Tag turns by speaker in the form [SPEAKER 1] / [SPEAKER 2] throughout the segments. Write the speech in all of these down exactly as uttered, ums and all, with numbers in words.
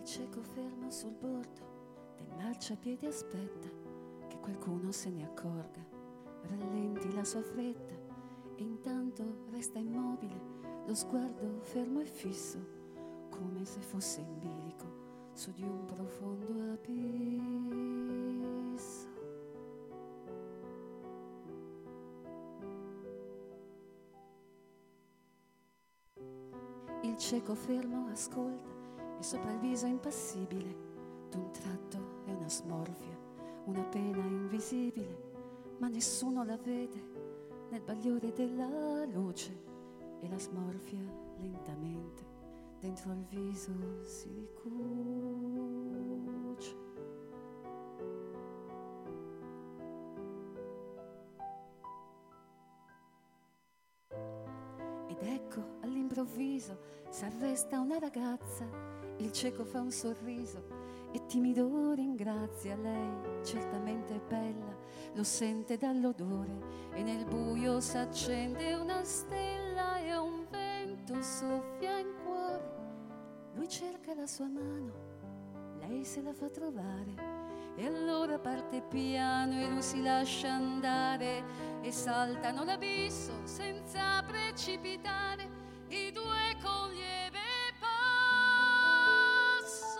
[SPEAKER 1] cieco fermo sul bordo del marciapiede aspetta che qualcuno se ne accorga, rallenti la sua fretta e intanto resta immobile, lo sguardo fermo e fisso, come se fosse in bilico su di un profondo abisso. Il cieco fermo ascolta e sopra il viso impassibile d'un tratto è una smorfia, una pena invisibile, ma nessuno la vede nel bagliore della luce e la smorfia lentamente dentro il viso si ricuce. Ed ecco, all'improvviso s'arresta una ragazza, il cieco fa un sorriso e timido ringrazia. Lei certamente è bella, lo sente dall'odore e nel buio s'accende una stella e un vento soffia in cuore. Lui cerca la sua mano, lei se la fa trovare e allora parte piano e lui si lascia andare e saltano l'abisso senza precipitare i due con lieve passo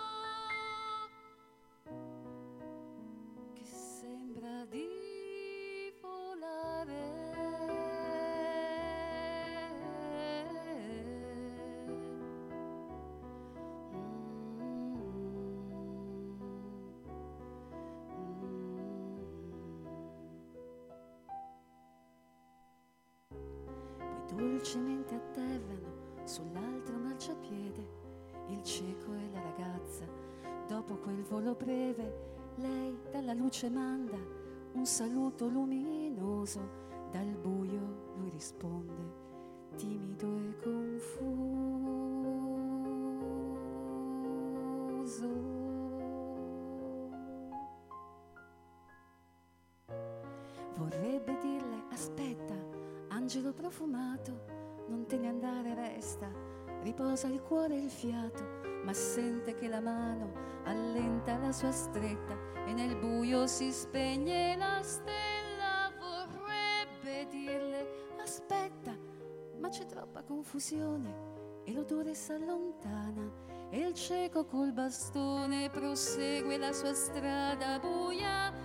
[SPEAKER 1] che sembra di volare. Dolcemente atterrano sull'altro marciapiede il cieco e la ragazza. Dopo quel volo breve lei dalla luce manda un saluto luminoso, dal buio lui risponde timido e confuso. Vorrebbe dirle aspetta, angelo profumato, non te ne andare, resta, riposa il cuore e il fiato, ma sente che la mano allenta la sua stretta e nel buio si spegne la stella. Vorrebbe dirle aspetta, ma c'è troppa confusione e l'odore s'allontana e il cieco col bastone prosegue la sua strada buia